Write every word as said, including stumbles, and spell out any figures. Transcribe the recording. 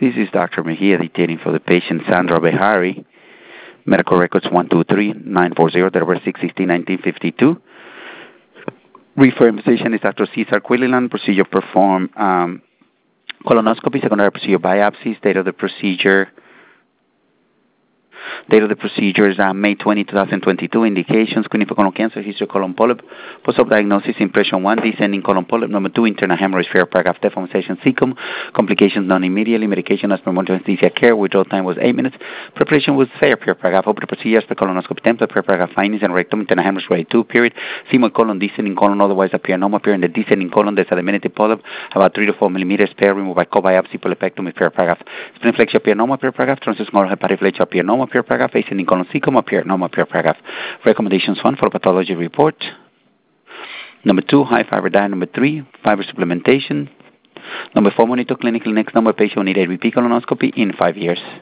This is Doctor Mejia dictating for the patient Sandra Behari. Medical records one two three nine four zero, December sixteenth, nineteen fifty-two. Referring physician is Doctor Cesar Quillilan. Procedure performed um, colonoscopy, secondary procedure biopsies. Date of the procedure. Date of the procedure is uh, May twentieth, twenty twenty-two. Indications: screening for colon cancer, history of colon polyp, post-op diagnosis, impression one, descending colon polyp. Number two, internal hemorrhage, fair paragraph, deformation, cecum. Complications done immediately. Medication as per monitoring anesthesia care. Withdrawal time was eight minutes. Preparation was fair, fair paragraph. Open the procedure as per colonoscopy template, fair paragraph findings, and rectum, internal hemorrhage, grade two, period. Sigmoid colon, descending colon, otherwise appear normal. Appear in the descending colon. There's a diminutive polyp, about three to four millimeters. Pair removed by co-biopsy, polypectomy, fair paragraph. Spleen flexure appear normal, fair paragraph. Translucent hepatic flexure appear normal, fair paragraph. Ascending colon cecum appear normal, fair paragraph. Recommendations one for pathology report. Number two, high fiber diet. Number three, fiber supplementation. Number four, monitor clinically next number patient will need a repeat colonoscopy in five years.